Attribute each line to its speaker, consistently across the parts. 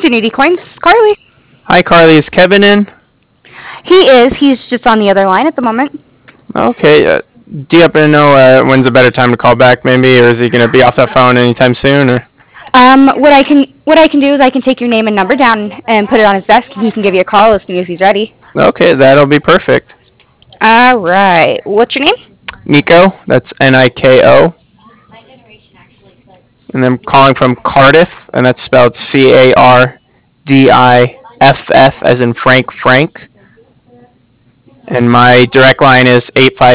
Speaker 1: Infinity Coins. Carly.
Speaker 2: Hi, Carly. Is Kevin in?
Speaker 1: He is. He's just on the other line at the moment.
Speaker 2: Okay. Do you happen to know when's a better time to call back, maybe, or is he going to be off that phone anytime soon? Or
Speaker 1: What I can do is I can take your name and number down and put it on his desk, and he can give you a call as soon as he's ready.
Speaker 2: okay, that'll be perfect.
Speaker 1: All right. What's your name?
Speaker 2: Nico. That's Niko. And I'm calling from Cardiff, and that's spelled Cardiff, as in Frank. And my direct line is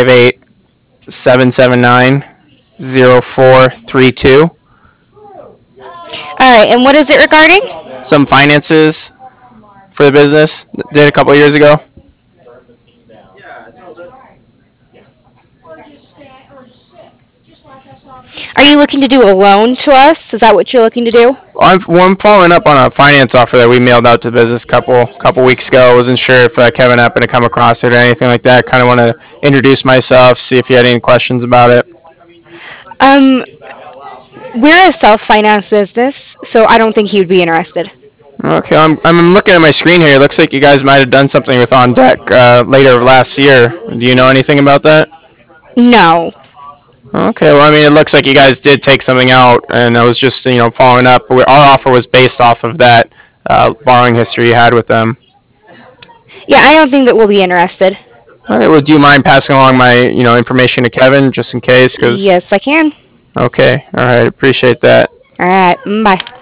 Speaker 2: 858-779-0432.
Speaker 1: All right. And what is it regarding?
Speaker 2: Some finances for the business. Did a couple of years ago.
Speaker 1: Are you looking to do a loan to us? Is that what you're looking to do?
Speaker 2: I'm following up on a finance offer that we mailed out to the business couple weeks ago. I wasn't sure if Kevin happened to come across it or anything like that. Kind of want to introduce myself, see if you had any questions about it.
Speaker 1: Um, we're a self-finance business, so I don't think he would be interested.
Speaker 2: Okay, I'm looking at my screen here. It looks like you guys might have done something with On Deck later last year. Do you know anything about that?
Speaker 1: No.
Speaker 2: Okay, well, I mean, it looks like you guys did take something out, and I was just, following up. Our offer was based off of that borrowing history you had with them.
Speaker 1: Yeah, I don't think that we'll be interested.
Speaker 2: All right, well, do you mind passing along my, information to Kevin, just in case?
Speaker 1: Yes, I can.
Speaker 2: Okay, all right, appreciate that.
Speaker 1: All right. Bye.